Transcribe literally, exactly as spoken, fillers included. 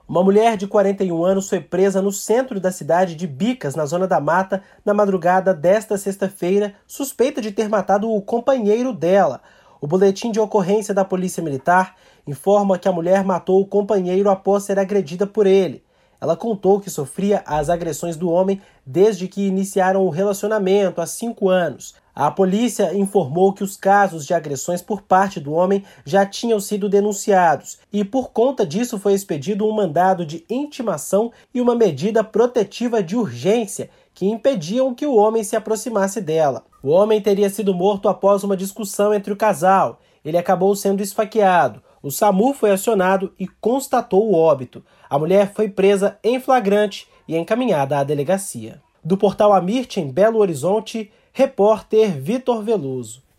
Uma mulher de quarenta e um anos foi presa no centro da cidade de Bicas, na Zona da Mata, na madrugada desta sexta-feira, suspeita de ter matado o companheiro dela. O boletim de ocorrência da Polícia Militar informa que a mulher matou o companheiro após ser agredida por ele. Ela contou que sofria as agressões do homem desde que iniciaram o relacionamento há cinco anos. A polícia informou que os casos de agressões por parte do homem já tinham sido denunciados e, por conta disso, foi expedido um mandado de intimação e uma medida protetiva de urgência que impediam que o homem se aproximasse dela. O homem teria sido morto após uma discussão entre o casal. Ele acabou sendo esfaqueado. O SAMU foi acionado e constatou o óbito. A mulher foi presa em flagrante e encaminhada à delegacia. Do portal Amirte, em Belo Horizonte, repórter Vitor Veloso.